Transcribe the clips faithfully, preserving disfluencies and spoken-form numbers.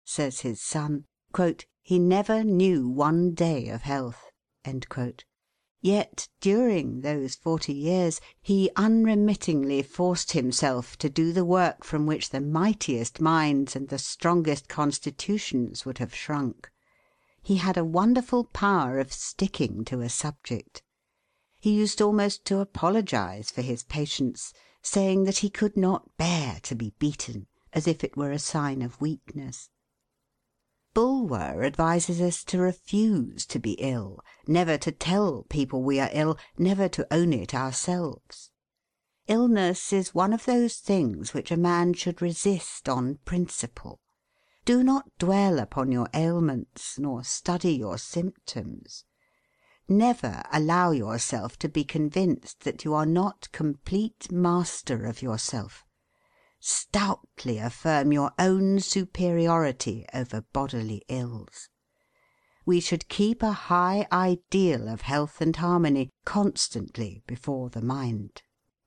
says his son, "he never knew one day of health." Yet during those forty years he unremittingly forced himself to do the work from which the mightiest minds and the strongest constitutions would have shrunk. He had a wonderful power of sticking to a subject. He used almost to apologize for his patients, saying that he could not bear to be beaten, as if it were a sign of weakness. Bulwer advises us to refuse to be ill, never to tell people we are ill, never to own it ourselves. Illness is one of those things which a man should resist on principle. Do not dwell upon your ailments, nor study your symptoms. Never allow yourself to be convinced that you are not complete master of yourself. Stoutly affirm your own superiority over bodily ills. We should keep a high ideal of health and harmony constantly before the mind.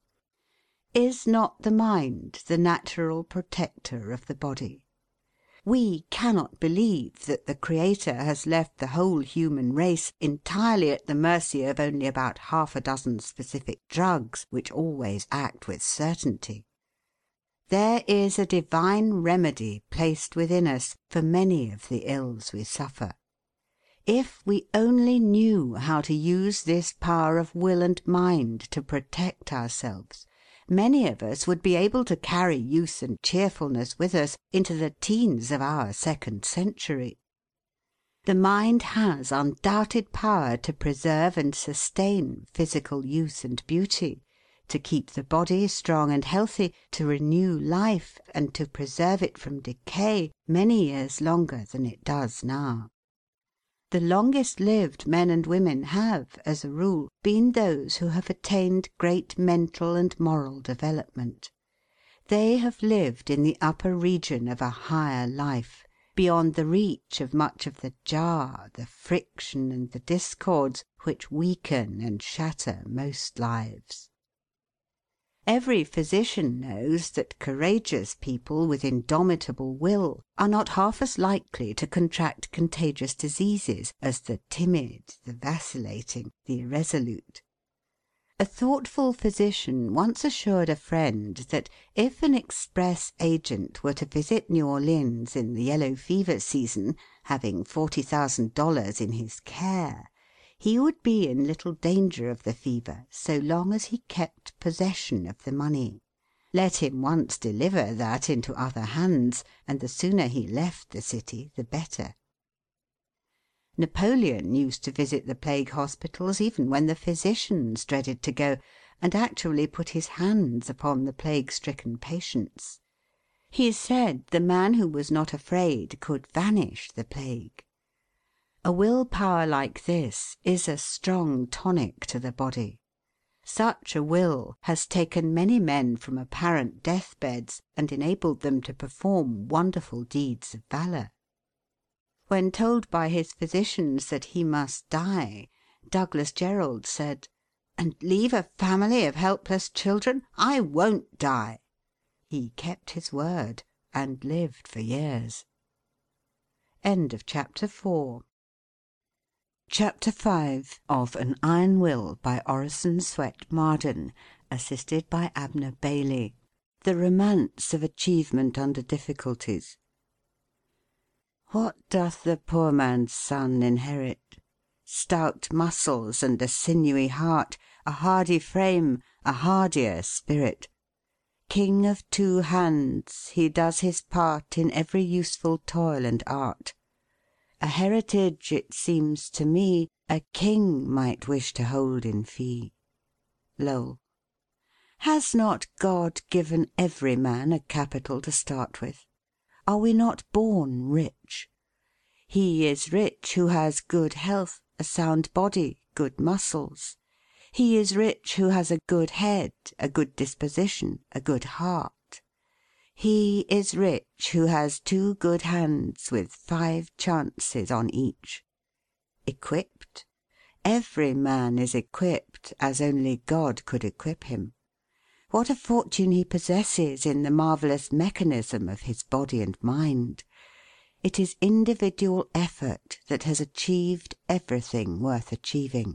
Is not the mind the natural protector of the body? We cannot believe that the Creator has left the whole human race entirely at the mercy of only about half a dozen specific drugs which always act with certainty. There is a divine remedy placed within us for many of the ills we suffer. If we only knew how to use this power of will and mind to protect ourselves, many of us would be able to carry youth and cheerfulness with us into the teens of our second century. The mind has undoubted power to preserve and sustain physical youth and beauty, to keep the body strong and healthy, to renew life, and to preserve it from decay many years longer than it does now. The longest lived men and women have, as a rule, been those who have attained great mental and moral development. They have lived in the upper region of a higher life, beyond the reach of much of the jar, the friction, and the discords which weaken and shatter most lives. Every physician knows that courageous people with indomitable will are not half as likely to contract contagious diseases as the timid, the vacillating, the irresolute. A thoughtful physician once assured a friend that if an express agent were to visit New Orleans in the yellow fever season, having forty thousand dollars in his care, he would be in little danger of the fever so long as he kept possession of the money. Let him once deliver that into other hands, and the sooner he left the city the better. Napoleon used to visit the plague hospitals even when the physicians dreaded to go, and actually put his hands upon the plague-stricken patients. He said the man who was not afraid could vanish the plague. A will power like this is a strong tonic to the body. Such a will has taken many men from apparent deathbeds and enabled them to perform wonderful deeds of valour. When told by his physicians that he must die, Douglas Jerrold said, "And leave a family of helpless children? I won't die." He kept his word, and lived for years. End of chapter four. Chapter five of An Iron Will by Orison Swett Marden, assisted by Abner Bailey. The Romance of Achievement under Difficulties. What doth the poor man's son inherit? Stout muscles and a sinewy heart, a hardy frame, a hardier spirit. King of two hands, he does his part in every useful toil and art. A heritage, it seems to me, a king might wish to hold in fee. Lowell. Has not God given every man a capital to start with? Are we not born rich? He is rich who has good health, a sound body, good muscles. He is rich who has a good head, a good disposition, a good heart. He is rich who has two good hands with five chances on each. Equipped? Every man is equipped as only God could equip him. What a fortune he possesses in the marvellous mechanism of his body and mind! It is individual effort that has achieved everything worth achieving.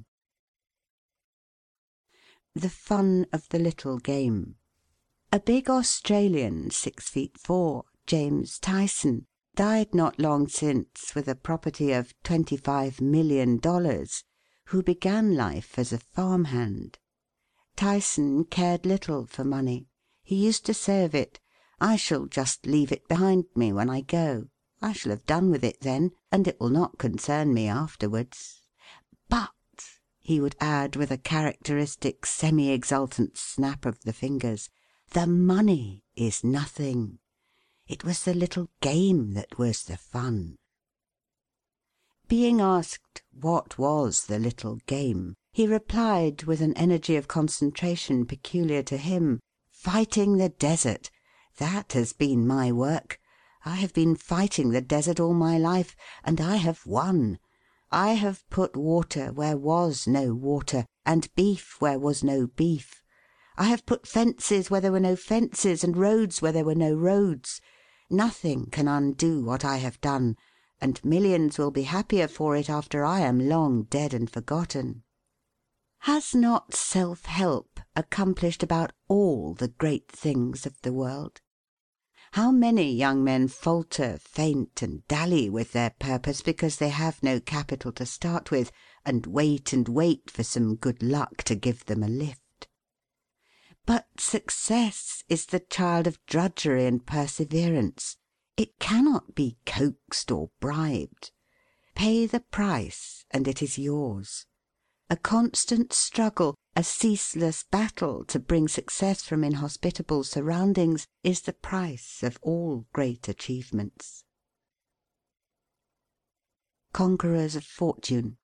The fun of the little game. A big Australian, six feet four, James Tyson, died not long since with a property of twenty-five million dollars, who began life as a farmhand. Tyson cared little for money. He used to say of it, "I shall just leave it behind me when I go. I shall have done with it then, and it will not concern me afterwards. But," he would add with a characteristic semi-exultant snap of the fingers, "the money is nothing. It was the little game that was the fun." Being asked what was the little game, he replied with an energy of concentration peculiar to him, "Fighting the desert. That has been my work. I have been fighting the desert all my life, and I have won. I have put water where was no water, and beef where was no beef. I have put fences where there were no fences, and roads where there were no roads. Nothing can undo what I have done, and millions will be happier for it after I am long dead and forgotten." Has not self-help accomplished about all the great things of the world? How many young men falter, faint, and dally with their purpose because they have no capital to start with, and wait and wait for some good luck to give them a lift? But success is the child of drudgery and perseverance. It cannot be coaxed or bribed. Pay the price, and it is yours. A constant struggle, a ceaseless battle to bring success from inhospitable surroundings, is the price of all great achievements. Conquerors of fortune.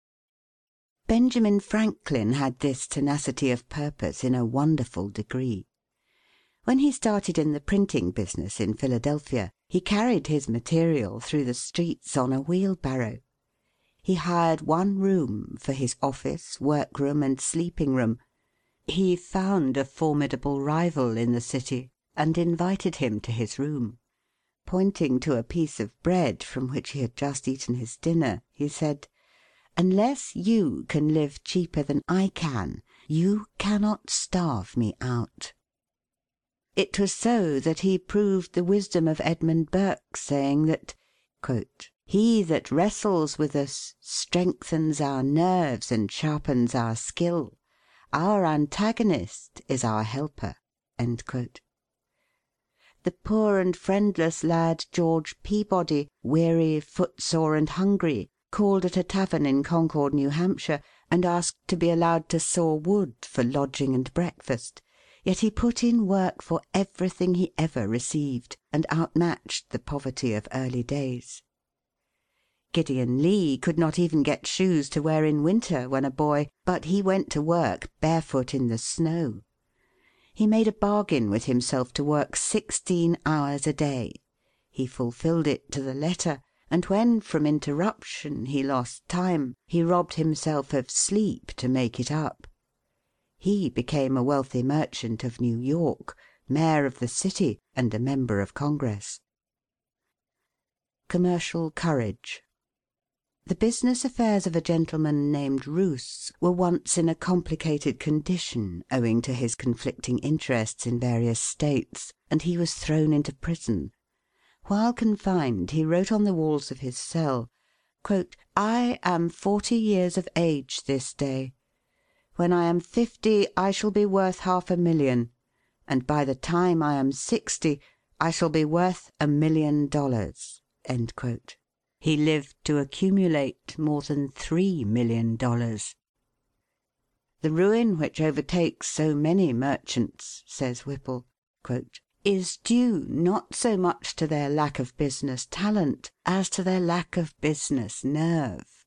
Benjamin Franklin had this tenacity of purpose in a wonderful degree. When he started in the printing business in Philadelphia, he carried his material through the streets on a wheelbarrow. He hired one room for his office, workroom, and sleeping room. He found a formidable rival in the city, and invited him to his room. Pointing to a piece of bread from which he had just eaten his dinner, he said, "Unless you can live cheaper than I can, you cannot starve me out." It was so that he proved the wisdom of Edmund Burke's saying that, "He that wrestles with us strengthens our nerves and sharpens our skill. Our antagonist is our helper." The poor and friendless lad George Peabody, weary, footsore, and hungry, called at a tavern in Concord, New Hampshire, and asked to be allowed to saw wood for lodging and breakfast. Yet he put in work for everything he ever received, and outmatched the poverty of early days. Gideon Lee could not even get shoes to wear in winter when a boy, but he went to work barefoot in the snow. He made a bargain with himself to work sixteen hours a day. He fulfilled it to the letter, and when from interruption he lost time, he robbed himself of sleep to make it up. He became a wealthy merchant of New York, mayor of the city, and a member of Congress. Commercial courage. The business affairs of a gentleman named Roos were once in a complicated condition owing to his conflicting interests in various states, and he was thrown into prison. While confined, he wrote on the walls of his cell, "I am forty years of age this day. When I am fifty I shall be worth half a million, and by the time I am sixty I shall be worth a million dollars." He lived to accumulate more than three million dollars. "The ruin which overtakes so many merchants," says Whipple, "is due not so much to their lack of business talent as to their lack of business nerve."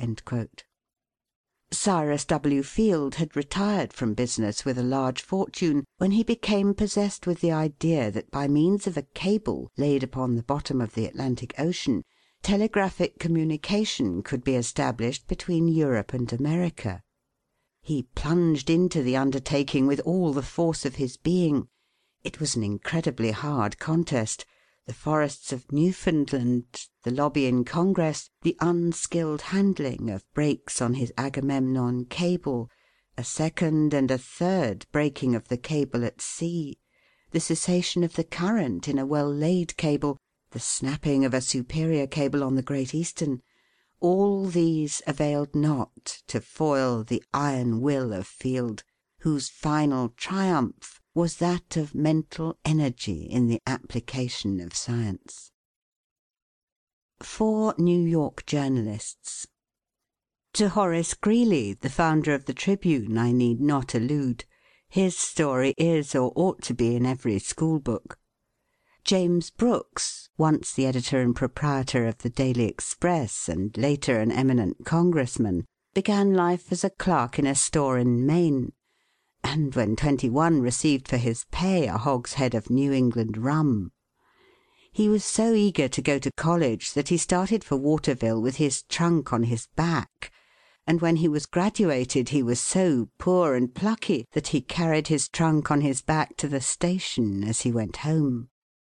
Cyrus W. Field had retired from business with a large fortune when he became possessed with the idea that by means of a cable laid upon the bottom of the Atlantic Ocean, telegraphic communication could be established between Europe and America. He plunged into the undertaking with all the force of his being. It was an incredibly hard contest. the forests of Newfoundland, the lobby in Congress, the unskilled handling of breaks on his Agamemnon cable, a second and a third breaking of the cable at sea, the cessation of the current in a well-laid cable, the snapping of a superior cable on the Great Eastern, all these availed not to foil the iron will of Field, whose final triumph was that of mental energy in the application of science. Four New York journalists. To Horace Greeley, the founder of the Tribune, I need not allude. His story is or ought to be in every school book. James Brooks, once the editor and proprietor of the Daily Express and later an eminent congressman, began life as a clerk in a store in Maine, and when twenty-one received for his pay a hogshead of New England rum. He was so eager to go to college that he started for Waterville with his trunk on his back, and when he was graduated he was so poor and plucky that he carried his trunk on his back to the station as he went home.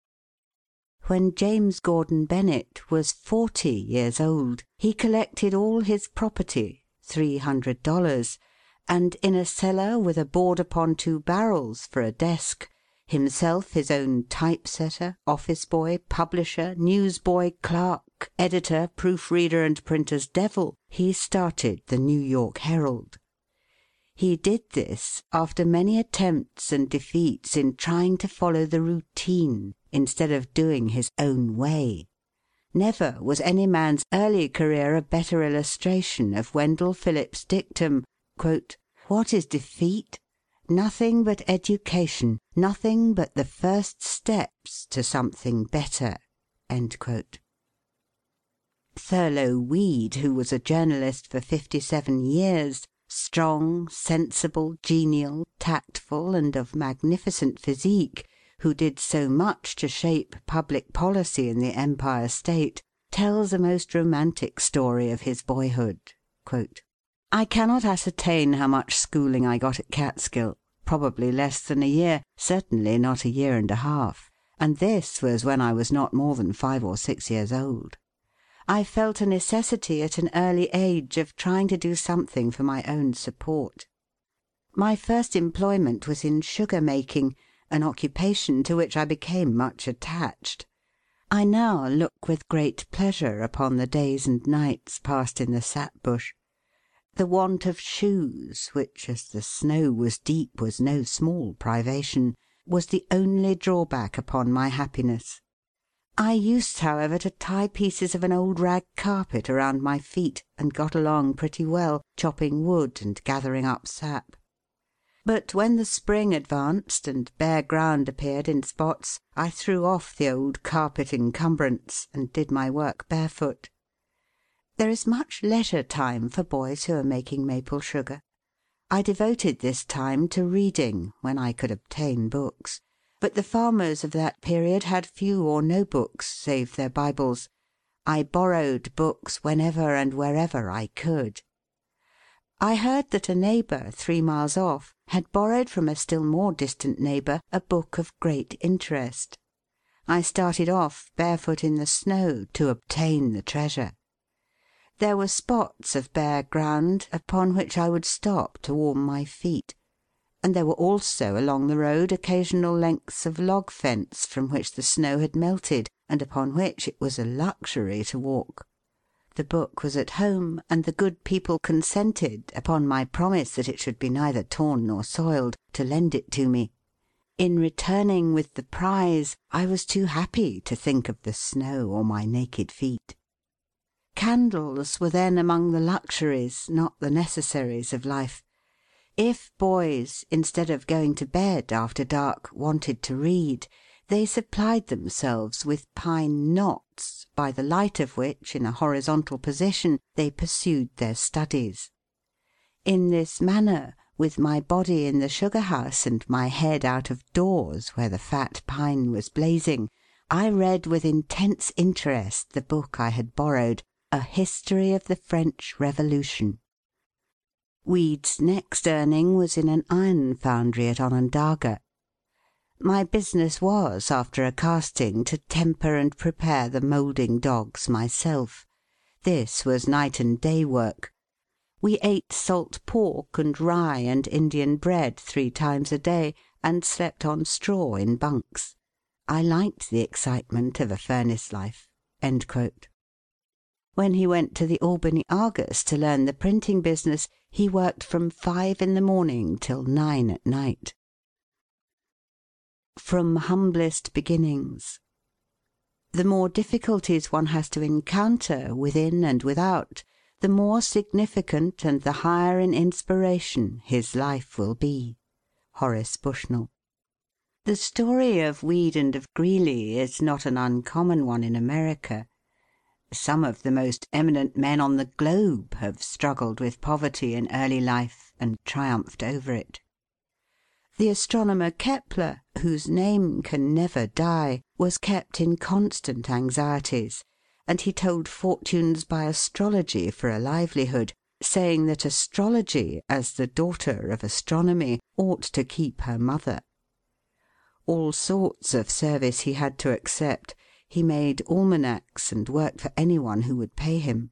When James Gordon Bennett was forty years old, he collected all his property, three hundred dollars, and in a cellar with a board upon two barrels for a desk, himself his own typesetter, office boy, publisher, newsboy, clerk, editor, proofreader, and printer's devil, he started the New York Herald. He did this after many attempts and defeats in trying to follow the routine instead of doing his own way. Never was any man's early career a better illustration of Wendell Phillips' dictum, quote, "What is defeat? Nothing but education, nothing but the first steps to something better." End quote. Thurlow Weed, who was a journalist for fifty-seven years, strong, sensible, genial, tactful, and of magnificent physique, who did so much to shape public policy in the Empire State, tells a most romantic story of his boyhood. Quote, "I cannot ascertain how much schooling I got at Catskill, probably less than a year, certainly not a year and a half, and this was when I was not more than five or six years old. I felt a necessity at an early age of trying to do something for my own support. My first employment was in sugar making, an occupation to which I became much attached. I now look with great pleasure upon the days and nights passed in the sap bush. The want of shoes, which, as the snow was deep, was no small privation, was the only drawback upon my happiness. I used, however, to tie pieces of an old rag carpet around my feet, and got along pretty well, chopping wood and gathering up sap. But when the spring advanced and bare ground appeared in spots, I threw off the old carpet encumbrance and did my work barefoot. There is much leisure time for boys who are making maple sugar. I devoted this time to reading, when I could obtain books. But the farmers of that period had few or no books save their Bibles. I borrowed books whenever and wherever I could. I heard that a neighbour, three miles off, had borrowed from a still more distant neighbour a book of great interest. I started off, barefoot in the snow, to obtain the treasure. There were spots of bare ground upon which I would stop to warm my feet, and there were also along the road occasional lengths of log fence from which the snow had melted, and upon which it was a luxury to walk. The book was at home, and the good people consented, upon my promise that it should be neither torn nor soiled, to lend it to me. In returning with the prize, I was too happy to think of the snow or my naked feet. Candles were then among the luxuries, not the necessaries, of life. If boys, instead of going to bed after dark, wanted to read, they supplied themselves with pine knots, by the light of which, in a horizontal position, they pursued their studies. In this manner, with my body in the sugar house and my head out of doors where the fat pine was blazing, I read with intense interest the book I had borrowed, A History of the French Revolution. Weed's next earning was in an iron foundry at Onondaga. My business was, after a casting, to temper and prepare the moulding dogs myself. This was night and day work. We ate salt pork and rye and Indian bread three times a day, and slept on straw in bunks. I liked the excitement of a furnace life." End quote. When he went to the Albany Argus to learn the printing business, he worked from five in the morning till nine at night. From humblest beginnings. The more difficulties one has to encounter, within and without, the more significant and the higher in inspiration his life will be. Horace Bushnell. The story of Weed and of Greeley is not an uncommon one in America. Some of the most eminent men on the globe have struggled with poverty in early life and triumphed over it. The astronomer Kepler, whose name can never die, was kept in constant anxieties, and he told fortunes by astrology for a livelihood, saying that astrology, as the daughter of astronomy, ought to keep her mother. All sorts of service he had to accept. He made almanacs and worked for anyone who would pay him.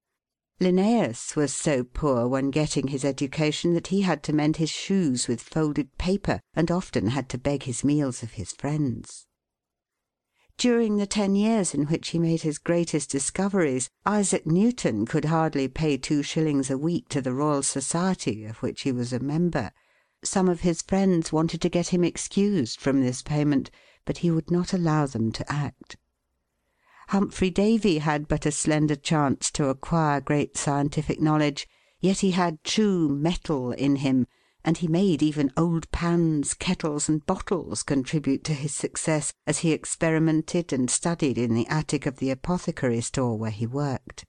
Linnaeus was so poor when getting his education that he had to mend his shoes with folded paper, and often had to beg his meals of his friends. During the ten years in which he made his greatest discoveries, Isaac Newton could hardly pay two shillings a week to the Royal Society, of which he was a member. Some of his friends wanted to get him excused from this payment, but he would not allow them to act. Humphrey Davy had but a slender chance to acquire great scientific knowledge, yet he had true metal in him, and he made even old pans, kettles, and bottles contribute to his success as he experimented and studied in the attic of the apothecary store where he worked.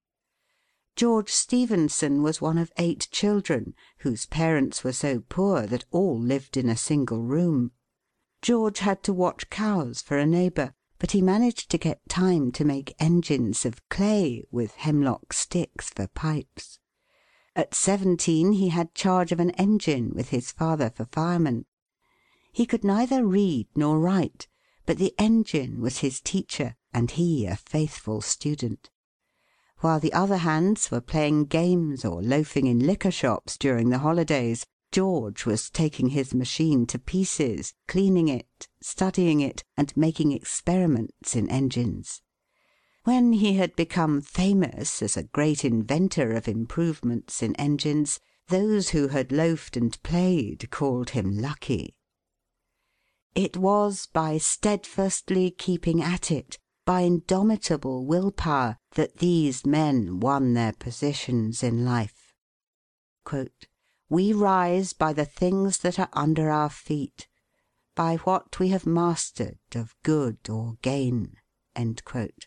George Stephenson was one of eight children, whose parents were so poor that all lived in a single room. George had to watch cows for a neighbour, but he managed to get time to make engines of clay with hemlock sticks for pipes. At seventeen he had charge of an engine with his father for fireman. He could neither read nor write, but the engine was his teacher, and he a faithful student. While the other hands were playing games or loafing in liquor shops during the holidays, George was taking his machine to pieces, cleaning it, studying it, and making experiments in engines. When he had become famous as a great inventor of improvements in engines, those who had loafed and played called him lucky. It was by steadfastly keeping at it, by indomitable will-power, that these men won their positions in life. Quote, "We rise by the things that are under our feet, by what we have mastered of good or gain." End quote.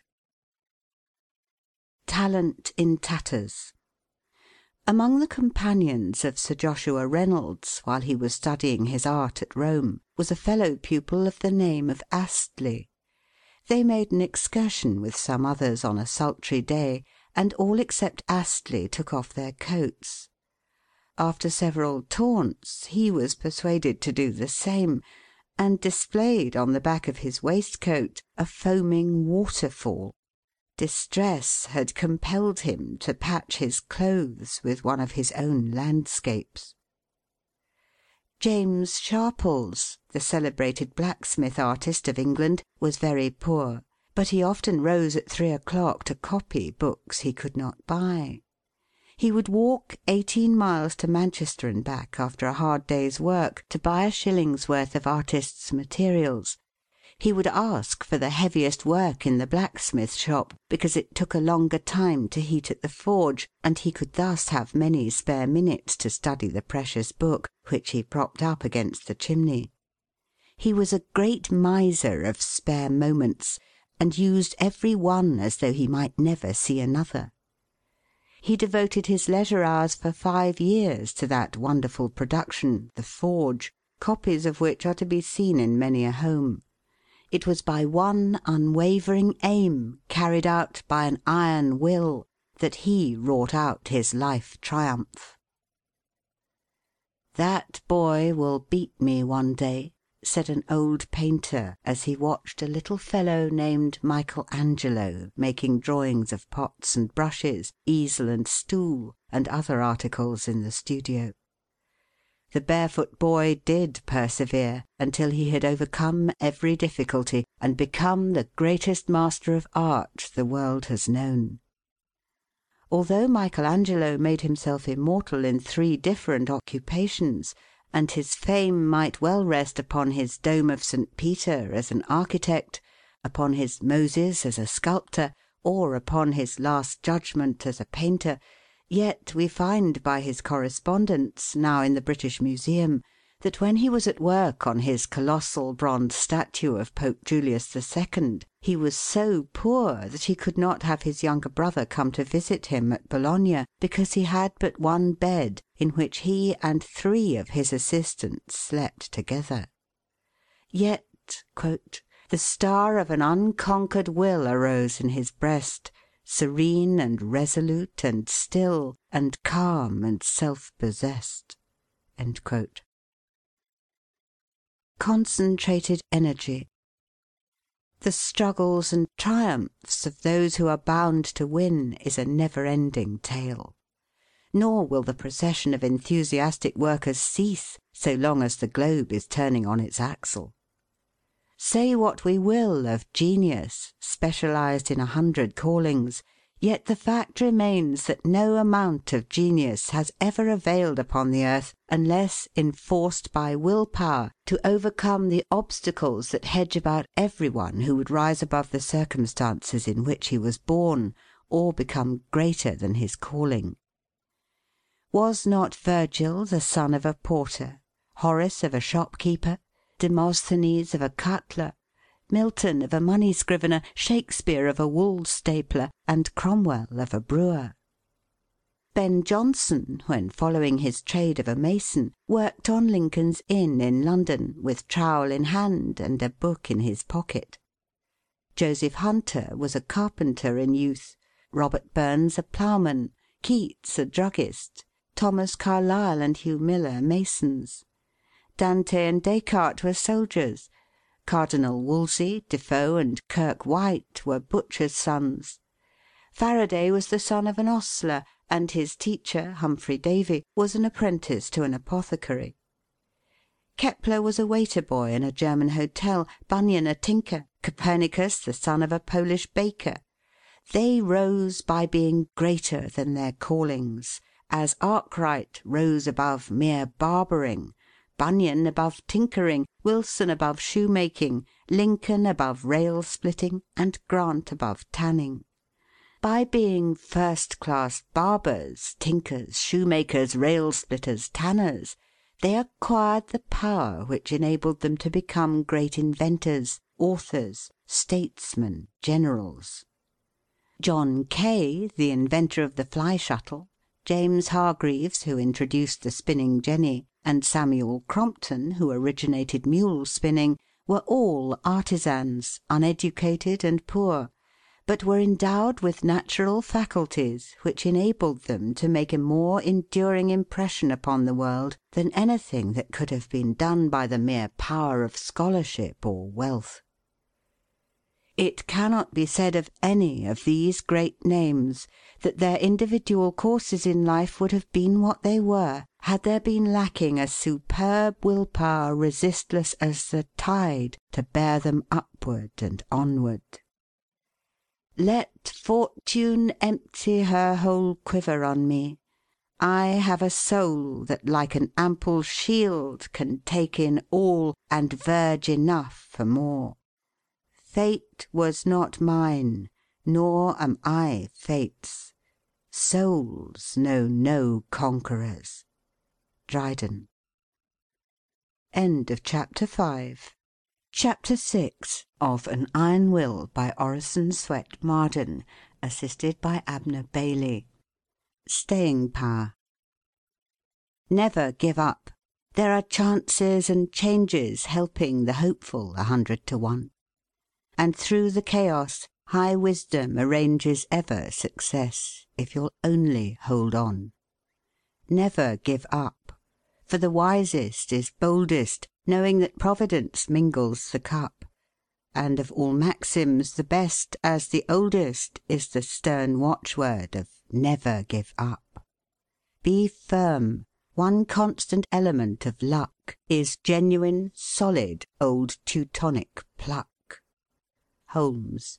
Talent in tatters. Among the companions of Sir Joshua Reynolds, while he was studying his art at Rome, was a fellow pupil of the name of Astley. They made an excursion with some others on a sultry day, and all except Astley took off their coats. After several taunts, he was persuaded to do the same, and displayed on the back of his waistcoat a foaming waterfall. Distress had compelled him to patch his clothes with one of his own landscapes. James Sharples, the celebrated blacksmith artist of England, was very poor, but he often rose at three o'clock to copy books he could not buy. He would walk eighteen miles to Manchester and back after a hard day's work to buy a shilling's worth of artists' materials. He would ask for the heaviest work in the blacksmith shop, because it took a longer time to heat at the forge, and he could thus have many spare minutes to study the precious book, which he propped up against the chimney. He was a great miser of spare moments, and used every one as though he might never see another. He devoted his leisure hours for five years to that wonderful production, the forge, copies of which are to be seen in many a home. It was by one unwavering aim, carried out by an iron will, that he wrought out his life triumph. That boy will beat me one day, said an old painter as he watched a little fellow named Michael Angelo making drawings of pots and brushes, easel and stool, and other articles in the studio. The barefoot boy did persevere until he had overcome every difficulty and become the greatest master of art the world has known. Although Michael Angelo made himself immortal in three different occupations, and his fame might well rest upon his Dome of Saint Peter as an architect, upon his Moses as a sculptor, or upon his Last Judgment as a painter, yet we find by his correspondence, now in the British Museum, that when he was at work on his colossal bronze statue of Pope Julius the Second, he was so poor that he could not have his younger brother come to visit him at Bologna, because he had but one bed in which he and three of his assistants slept together. Yet, quote, "the star of an unconquered will arose in his breast, serene and resolute and still, and calm and self-possessed." End quote. Concentrated energy. The struggles and triumphs of those who are bound to win is a never-ending tale. Nor will the procession of enthusiastic workers cease so long as the globe is turning on its axle. Say what we will of genius, specialized in a hundred callings, yet the fact remains that no amount of genius has ever availed upon the earth unless enforced by will power to overcome the obstacles that hedge about every one who would rise above the circumstances in which he was born, or become greater than his calling. Was not Virgil the son of a porter, Horace of a shopkeeper, Demosthenes of a cutler, Milton of a money scrivener, Shakespeare of a wool stapler, and Cromwell of a brewer? Ben Jonson, when following his trade of a mason, worked on Lincoln's Inn in London, with trowel in hand and a book in his pocket. Joseph Hunter was a carpenter in youth, Robert Burns a ploughman, Keats a druggist, Thomas Carlyle and Hugh Miller masons. Dante and Descartes were soldiers. Cardinal Wolsey, Defoe, and Kirke White were butchers' sons. Faraday was the son of an ostler, and his teacher, Humphrey Davy, was an apprentice to an apothecary. Kepler was a waiter-boy in a German hotel, Bunyan a tinker, Copernicus the son of a Polish baker. They rose by being greater than their callings, as Arkwright rose above mere barbering, Bunyan above tinkering, Wilson above shoemaking, Lincoln above rail-splitting, and Grant above tanning. By being first-class barbers, tinkers, shoemakers, rail-splitters, tanners, they acquired the power which enabled them to become great inventors, authors, statesmen, generals. John Kay, the inventor of the fly-shuttle, James Hargreaves, who introduced the spinning jenny, and Samuel Crompton, who originated mule spinning, were all artisans, uneducated and poor, but were endowed with natural faculties which enabled them to make a more enduring impression upon the world than anything that could have been done by the mere power of scholarship or wealth. It cannot be said of any of these great names that their individual courses in life would have been what they were, had there been lacking a superb will-power resistless as the tide to bear them upward and onward. Let Fortune empty her whole quiver on me. I have a soul that like an ample shield can take in all, and verge enough for more. Fate was not mine, nor am I Fate's. Souls know no conquerors. Dryden. End of chapter five. Chapter six of An Iron Will by Orison Swett Marden, assisted by Abner Bailey. Staying power. Never give up. There are chances and changes helping the hopeful a hundred to one. And through the chaos, high wisdom arranges ever success, if you'll only hold on. Never give up, for the wisest is boldest, knowing that Providence mingles the cup, and of all maxims the best, as the oldest, is the stern watchword of "Never give up." Be firm. One constant element of luck is genuine, solid, old Teutonic pluck. Holmes.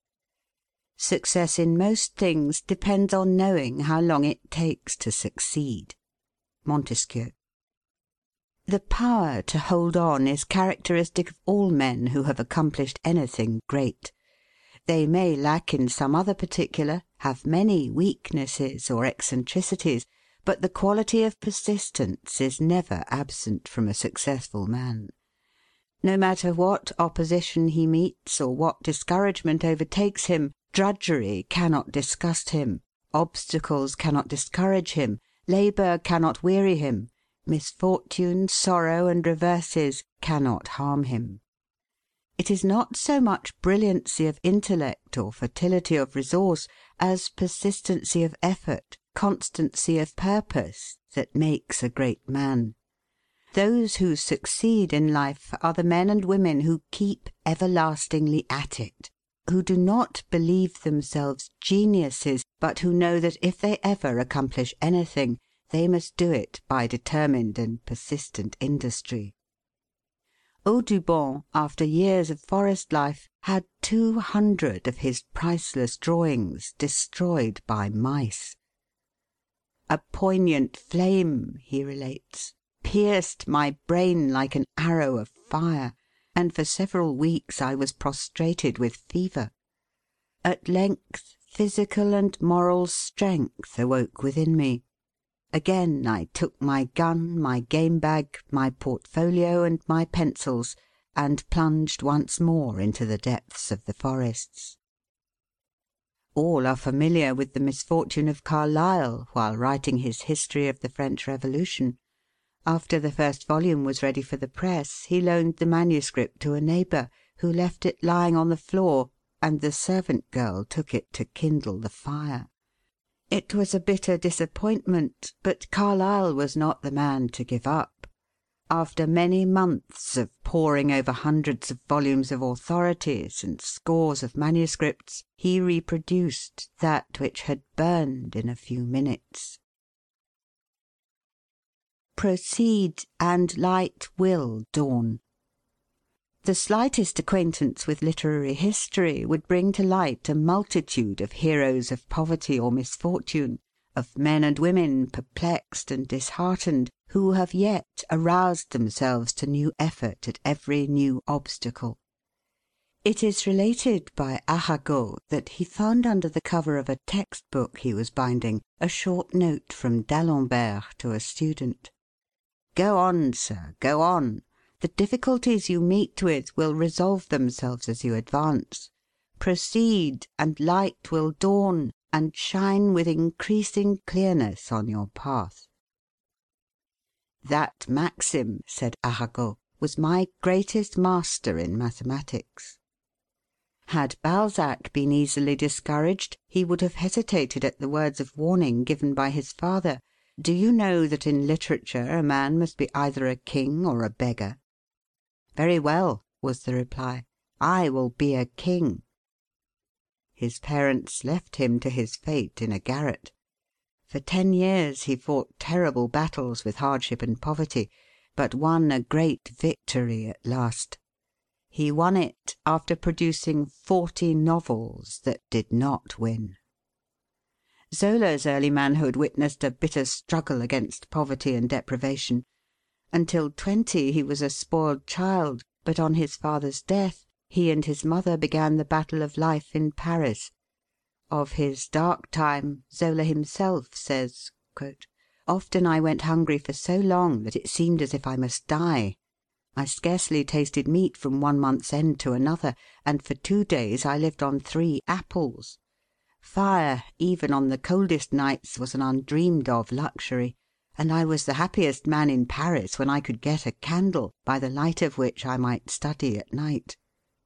Success in most things depends on knowing how long it takes to succeed. Montesquieu. The power to hold on is characteristic of all men who have accomplished anything great. They may lack in some other particular, have many weaknesses or eccentricities, but the quality of persistence is never absent from a successful man. No matter what opposition he meets or what discouragement overtakes him, drudgery cannot disgust him, obstacles cannot discourage him, labour cannot weary him, misfortune, sorrow, and reverses cannot harm him. It is not so much brilliancy of intellect or fertility of resource as persistency of effort, constancy of purpose, that makes a great man. Those who succeed in life are the men and women who keep everlastingly at it, who do not believe themselves geniuses, but who know that if they ever accomplish anything, they must do it by determined and persistent industry. Audubon, after years of forest life, had two hundred of his priceless drawings destroyed by mice. "A poignant flame," he relates, "pierced my brain like an arrow of fire, and for several weeks I was prostrated with fever. At length physical and moral strength awoke within me. Again I took my gun, my game bag, my portfolio, and my pencils, and plunged once more into the depths of the forests." All are familiar with the misfortune of Carlyle while writing his History of the French Revolution. After the first volume was ready for the press, he loaned the manuscript to a neighbour, who left it lying on the floor, and the servant girl took it to kindle the fire. It was a bitter disappointment, but Carlyle was not the man to give up. After many months of poring over hundreds of volumes of authorities and scores of manuscripts, he reproduced that which had burned in a few minutes. Proceed, and light will dawn. The slightest acquaintance with literary history would bring to light a multitude of heroes of poverty or misfortune, of men and women perplexed and disheartened, who have yet aroused themselves to new effort at every new obstacle. It is related by Arago that he found under the cover of a text book he was binding a short note from D'Alembert to a student. "Go on, sir, go on. The difficulties you meet with will resolve themselves as you advance. Proceed, and light will dawn, and shine with increasing clearness on your path." That maxim, said Arago, was my greatest master in mathematics. Had Balzac been easily discouraged, he would have hesitated at the words of warning given by his father: "Do you know that in literature a man must be either a king or a beggar?" "Very well," was the reply, "I will be a king." His parents left him to his fate in a garret. For ten years he fought terrible battles with hardship and poverty, but won a great victory at last. He won it after producing forty novels that did not win. Zola's early manhood witnessed a bitter struggle against poverty and deprivation. Until twenty he was a spoiled child, but on his father's death he and his mother began the battle of life in Paris. Of his dark time, Zola himself says, "Often I went hungry for so long that it seemed as if I must die. I scarcely tasted meat from one month's end to another, and for two days I lived on three apples. Fire, even on the coldest nights, was an undreamed of luxury, and I was the happiest man in Paris when I could get a candle, by the light of which I might study at night."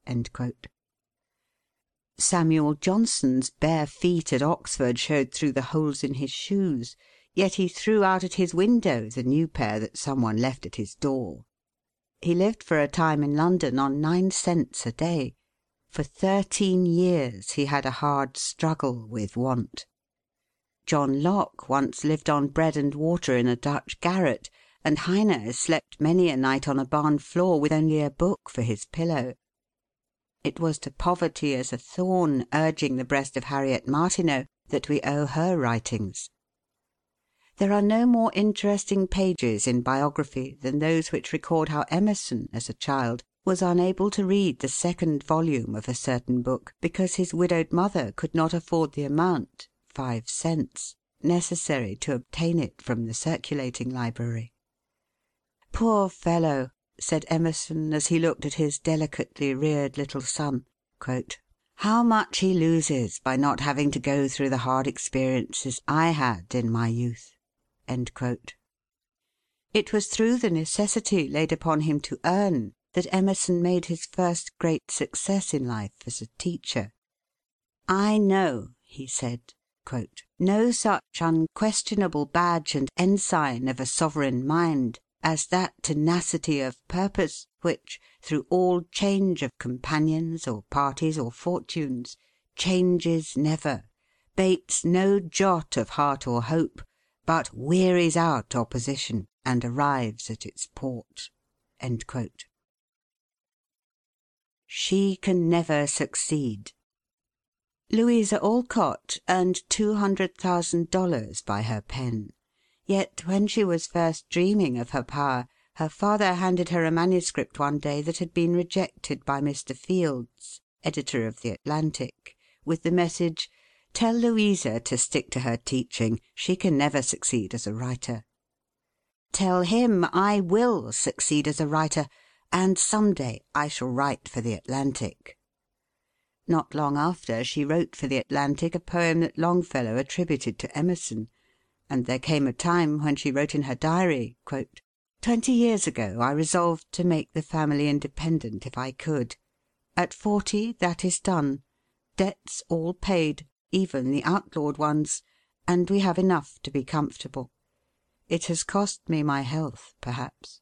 Samuel Johnson's bare feet at Oxford showed through the holes in his shoes, yet he threw out at his window the new pair that some one left at his door. He lived for a time in London on nine cents a day. For thirteen years he had a hard struggle with want. John Locke once lived on bread and water in a Dutch garret, and Heine slept many a night on a barn floor with only a book for his pillow. It was to poverty as a thorn urging the breast of Harriet Martineau that we owe her writings. There are no more interesting pages in biography than those which record how Emerson, as a child, was unable to read the second volume of a certain book because his widowed mother could not afford the amount, five cents, necessary to obtain it from the circulating library. "Poor fellow!" said Emerson, as he looked at his delicately reared little son, "how much he loses by not having to go through the hard experiences I had in my youth." It was through the necessity laid upon him to earn that Emerson made his first great success in life as a teacher. "I know," he said, "no such unquestionable badge and ensign of a sovereign mind as that tenacity of purpose which, through all change of companions or parties or fortunes, changes never, bates no jot of heart or hope, but wearies out opposition and arrives at its port." She can never succeed. Louisa Alcott earned two hundred thousand dollars by her pen. Yet when she was first dreaming of her power, her father handed her a manuscript one day that had been rejected by Mister Fields, editor of the Atlantic, with the message, "Tell Louisa to stick to her teaching. She can never succeed as a writer." "Tell him I will succeed as a writer, and some day I shall write for the Atlantic." Not long after, she wrote for the Atlantic a poem that Longfellow attributed to Emerson. And there came a time when she wrote in her diary, "Twenty years ago I resolved to make the family independent if I could. At forty that is done. Debts all paid, even the outlawed ones, and we have enough to be comfortable. It has cost me my health, perhaps."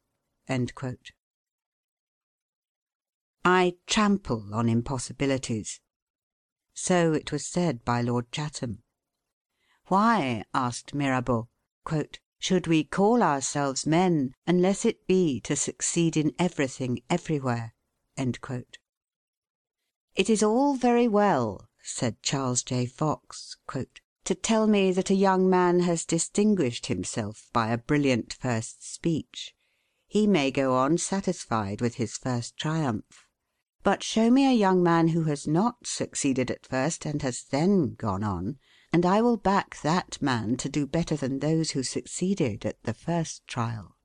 I trample on impossibilities. So it was said by Lord Chatham. Why, asked Mirabeau, "should we call ourselves men unless it be to succeed in everything everywhere?" It is all very well, said Charles J. Fox, "to tell me that a young man has distinguished himself by a brilliant first speech. He may go on satisfied with his first triumph. But show me a young man who has not succeeded at first and has then gone on, and I will back that man to do better than those who succeeded at the first trial."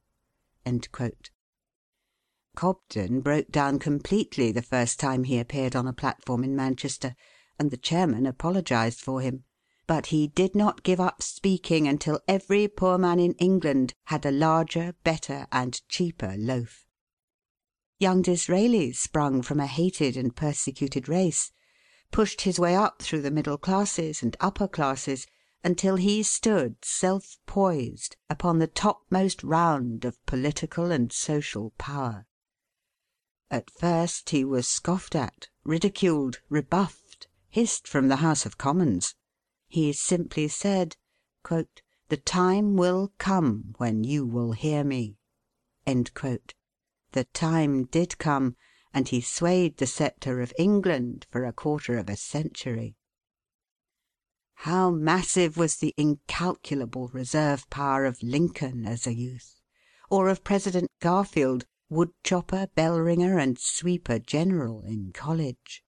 Cobden broke down completely the first time he appeared on a platform in Manchester, and the chairman apologised for him. But he did not give up speaking until every poor man in England had a larger, better, and cheaper loaf. Young Disraeli sprung from a hated and persecuted race, pushed his way up through the middle classes and upper classes, until he stood self-poised upon the topmost round of political and social power. At first he was scoffed at, ridiculed, rebuffed, hissed from the House of Commons. He simply said, "The time will come when you will hear me." The time did come, and he swayed the sceptre of England for a quarter of a century. How massive was the incalculable reserve power of Lincoln as a youth, or of President Garfield, wood chopper, bell ringer, and sweeper general in college!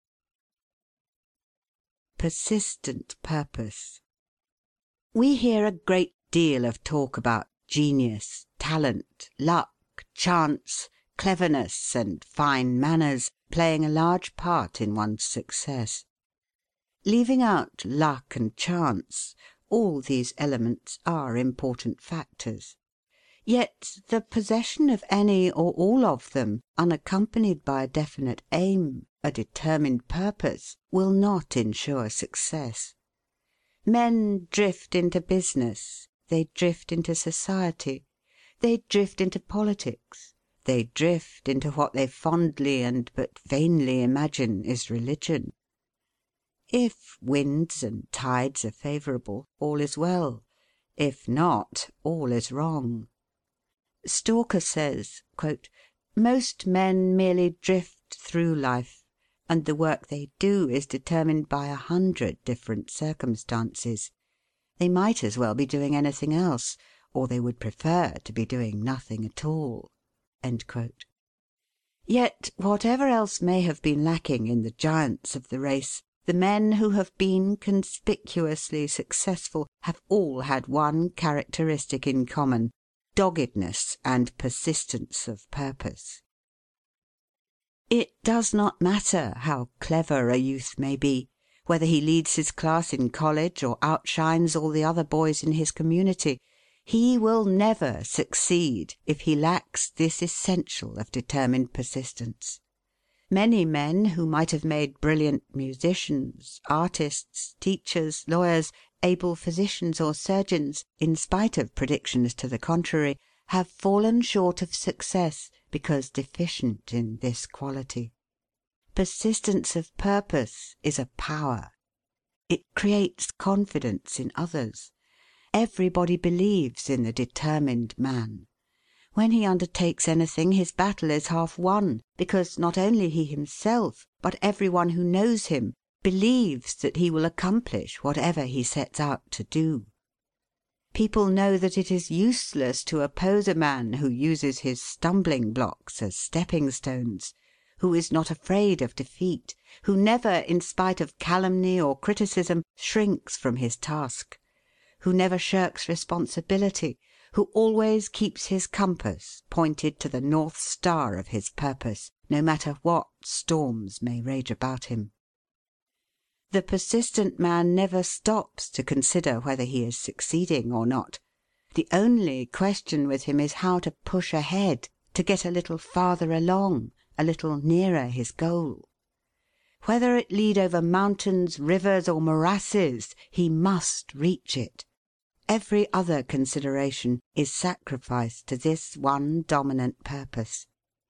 Persistent purpose. We hear a great deal of talk about genius, talent, luck, chance, cleverness, and fine manners playing a large part in one's success. Leaving out luck and chance, all these elements are important factors. Yet the possession of any or all of them, unaccompanied by a definite aim, a determined purpose, will not ensure success. Men drift into business, they drift into society, they drift into politics, They drift into what they fondly and but vainly imagine is religion. If winds and tides are favourable, all is well. If not, all is wrong. Stalker says, quote, "Most men merely drift through life, and the work they do is determined by a hundred different circumstances. They might as well be doing anything else, or they would prefer to be doing nothing at all." End quote. Yet, whatever else may have been lacking in the giants of the race, the men who have been conspicuously successful have all had one characteristic in common: doggedness and persistence of purpose. It does not matter how clever a youth may be, whether he leads his class in college or outshines all the other boys in his community, he will never succeed if he lacks this essential of determined persistence. Many men who might have made brilliant musicians, artists, teachers, lawyers, able physicians or surgeons, in spite of predictions to the contrary, have fallen short of success because deficient in this quality. Persistence of purpose is a power. It creates confidence in others. Everybody believes in the determined man. When he undertakes anything, his battle is half won, because not only he himself, but every one who knows him, believes that he will accomplish whatever he sets out to do. People know that it is useless to oppose a man who uses his stumbling blocks as stepping stones, who is not afraid of defeat, who never, in spite of calumny or criticism, shrinks from his task, who never shirks responsibility, who always keeps his compass pointed to the North Star of his purpose, no matter what storms may rage about him. The persistent man never stops to consider whether he is succeeding or not. The only question with him is how to push ahead, to get a little farther along, a little nearer his goal. Whether it lead over mountains, rivers, or morasses, he must reach it. Every other consideration is sacrificed to this one dominant purpose.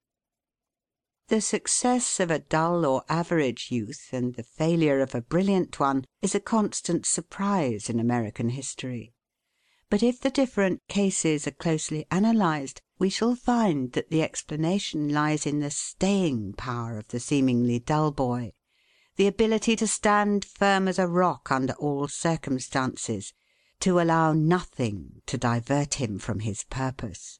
The success of a dull or average youth and the failure of a brilliant one is a constant surprise in American history. But if the different cases are closely analysed, we shall find that the explanation lies in the staying power of the seemingly dull boy, the ability to stand firm as a rock under all circumstances, to allow nothing to divert him from his purpose.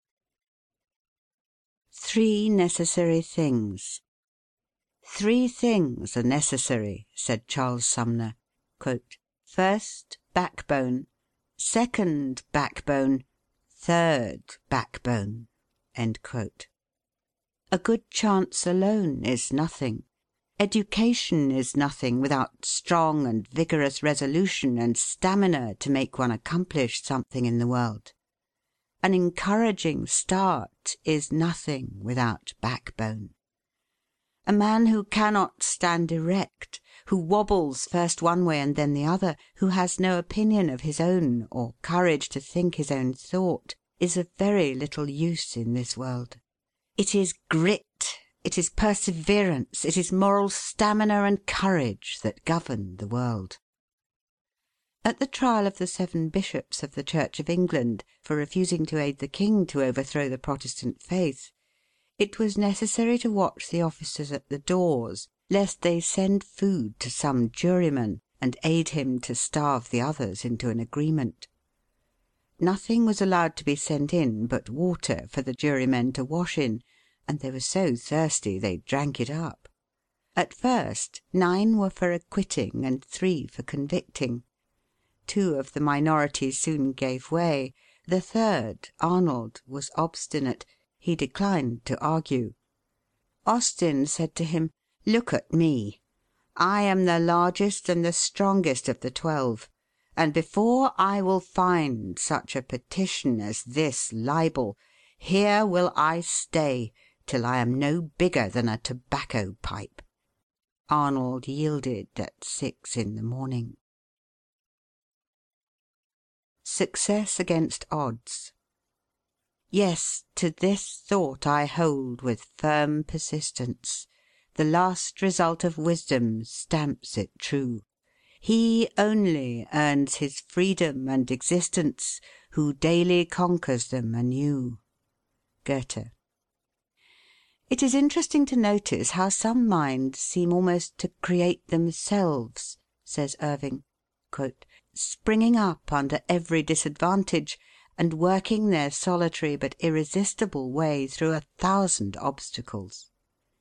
Three necessary things. Three things are necessary, said Charles Sumner. Quote, "First, backbone. Second, backbone. Third, backbone." End quote. A good chance alone is nothing. Education is nothing without strong and vigorous resolution and stamina to make one accomplish something in the world. An encouraging start is nothing without backbone. A man who cannot stand erect, who wobbles first one way and then the other, who has no opinion of his own or courage to think his own thought, is of very little use in this world. It is grit, it is perseverance, it is moral stamina and courage that govern the world. At the trial of the seven bishops of the Church of England for refusing to aid the king to overthrow the Protestant faith, it was necessary to watch the officers at the doors, lest they send food to some juryman and aid him to starve the others into an agreement. Nothing was allowed to be sent in but water for the jurymen to wash in, and they were so thirsty they drank it up. At first, nine were for acquitting and three for convicting. Two of the minority soon gave way. The third, Arnold, was obstinate. He declined to argue. Austin said to him, "Look at me. I am the largest and the strongest of the twelve, and before I will find such a petition as this libel, here will I stay till I am no bigger than a tobacco pipe." Arnold yielded at six in the morning. Success against odds. Yes, to this thought I hold with firm persistence. The last result of wisdom stamps it true. He only earns his freedom and existence who daily conquers them anew. Goethe. It is interesting to notice how some minds seem almost to create themselves, says Irving, "springing up under every disadvantage, and working their solitary but irresistible way through a thousand obstacles."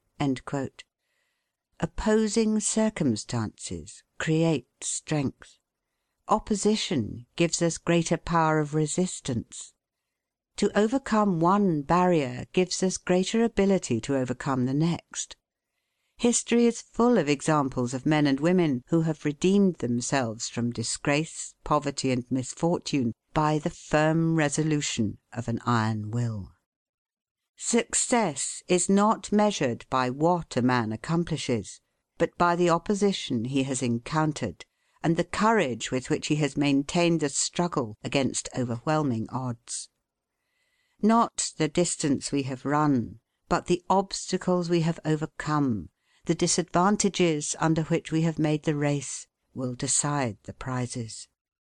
Opposing circumstances create strength. Opposition gives us greater power of resistance. To overcome one barrier gives us greater ability to overcome the next. History is full of examples of men and women who have redeemed themselves from disgrace, poverty, and misfortune by the firm resolution of an iron will. Success is not measured by what a man accomplishes, but by the opposition he has encountered, and the courage with which he has maintained the struggle against overwhelming odds. Not the distance we have run, but the obstacles we have overcome, the disadvantages under which we have made the race, will decide the prizes.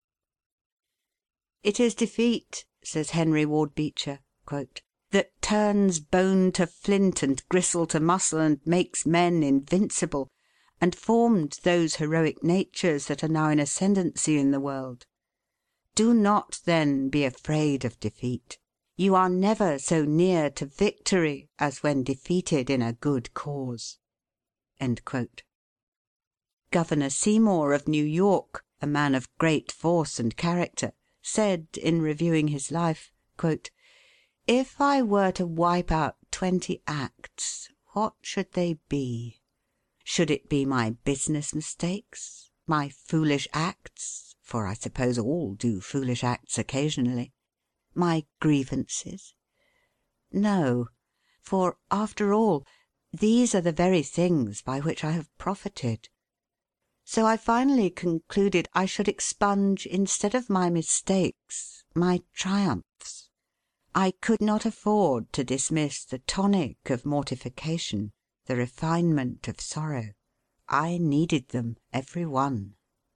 "It is defeat," says Henry Ward Beecher, "that turns bone to flint and gristle to muscle, and makes men invincible, and formed those heroic natures that are now in ascendancy in the world. Do not, then, be afraid of defeat. You are never so near to victory as when defeated in a good cause." Governor Seymour of New York, a man of great force and character, said, in reviewing his life, "If I were to wipe out twenty acts, what should they be? Should it be my business mistakes, my foolish acts, for I suppose all do foolish acts occasionally, my grievances? No, for, after all, these are the very things by which I have profited. So I finally concluded I should expunge, instead of my mistakes, my triumphs. I could not afford to dismiss the tonic of mortification, the refinement of sorrow. I needed them, every one."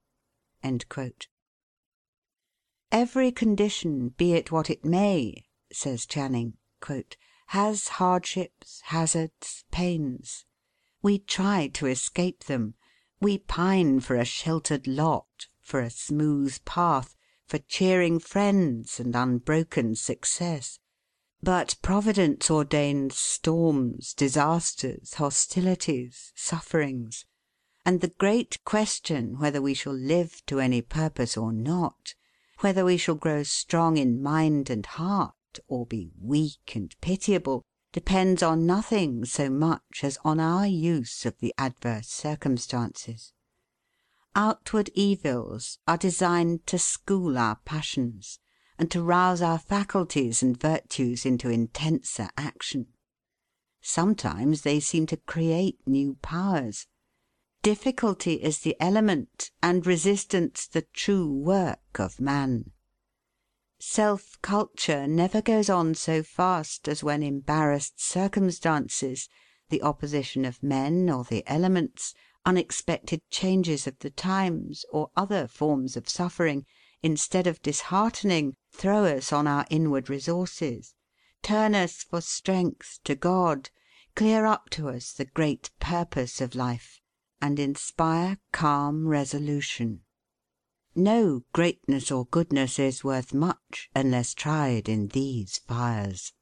"Every condition, be it what it may," says Channing, "has hardships, hazards, pains. We try to escape them. We pine for a sheltered lot, for a smooth path, for cheering friends and unbroken success. But Providence ordains storms, disasters, hostilities, sufferings; and the great question whether we shall live to any purpose or not, whether we shall grow strong in mind and heart, or be weak and pitiable, depends on nothing so much as on our use of the adverse circumstances. Outward evils are designed to school our passions, and to rouse our faculties and virtues into intenser action. Sometimes they seem to create new powers. Difficulty is the element, and resistance the true work of man. Self–culture never goes on so fast as when embarrassed circumstances, the opposition of men or the elements, unexpected changes of the times, or other forms of suffering, instead of disheartening, throw us on our inward resources, turn us for strength to God, clear up to us the great purpose of life, and inspire calm resolution. No greatness or goodness is worth much unless tried in these fires."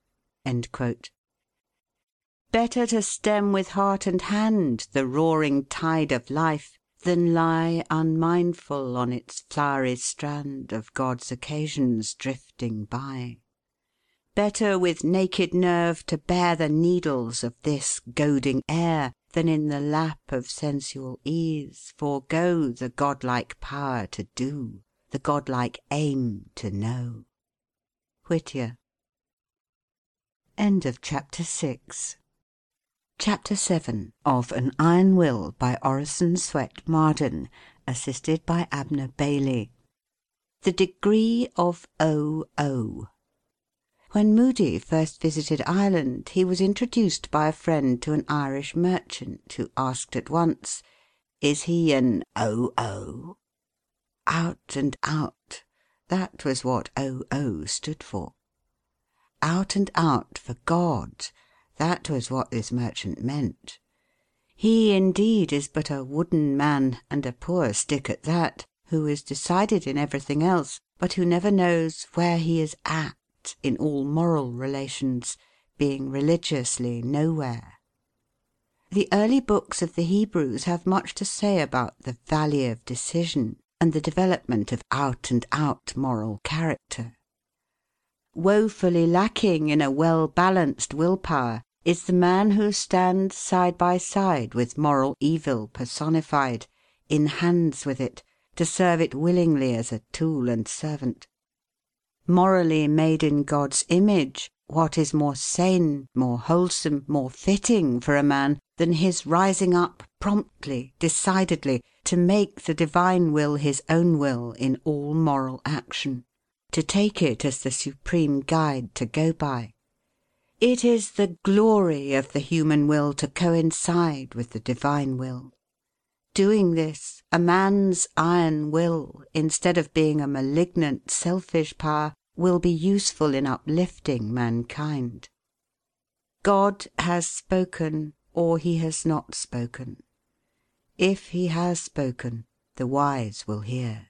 Better to stem with heart and hand the roaring tide of life, than lie unmindful on its flowery strand of God's occasions drifting by. Better with naked nerve to bear the needles of this goading air, than in the lap of sensual ease forego the godlike power to do, the godlike aim to know. Whittier. End of Chapter six. Chapter seven of An Iron Will, by Orison Swett Marden, assisted by Abner Bailey. The degree of O O. When Moody first visited Ireland, he was introduced by a friend to an Irish merchant, who asked at once, "Is he an O O?" Out and out. That was what O O stood for. Out and out for God. That was what this merchant meant. He indeed is but a wooden man, and a poor stick at that, who is decided in everything else, but who never knows where he is at in all moral relations, being religiously nowhere. The early books of the Hebrews have much to say about the Valley of Decision and the development of out and out moral character. Woefully lacking in a well-balanced will-power is the man who stands side by side with moral evil personified, in hands with it, to serve it willingly as a tool and servant. Morally made in God's image, what is more sane, more wholesome, more fitting for a man than his rising up promptly, decidedly, to make the divine will his own will in all moral action, to take it as the supreme guide to go by? It is the glory of the human will to coincide with the divine will. Doing this, a man's iron will, instead of being a malignant, selfish power, will be useful in uplifting mankind. God has spoken, or he has not spoken. If he has spoken, the wise will hear.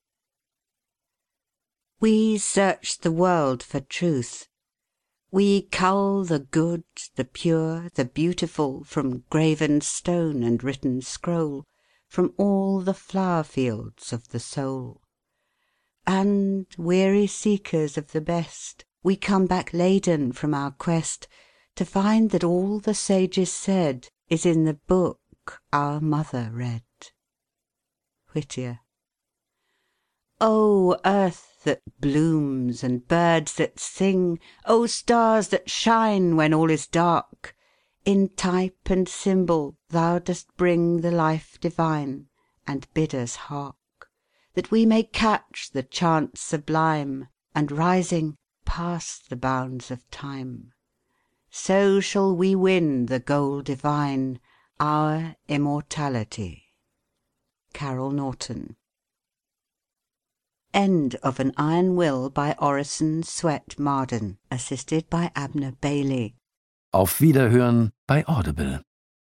We search the world for truth. We cull the good, the pure, the beautiful from graven stone and written scroll, from all the flower fields of the soul. And, weary seekers of the best, we come back laden from our quest, to find that all the sages said is in the book our mother read. Whittier. O earth that blooms and birds that sing, O stars that shine when all is dark, in type and symbol thou dost bring the life divine, and bid us hark, that we may catch the chant sublime, and rising, pass the bounds of time. So shall we win the goal divine, our immortality. Carroll Norton. End of An Iron Will by Orison Swett Marden, assisted by Abner Bailey. Auf Wiederhören bei Audible.